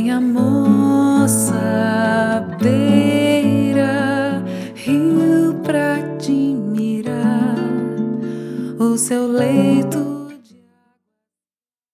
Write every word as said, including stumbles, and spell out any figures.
a moça beira rio pra admirar o seu leito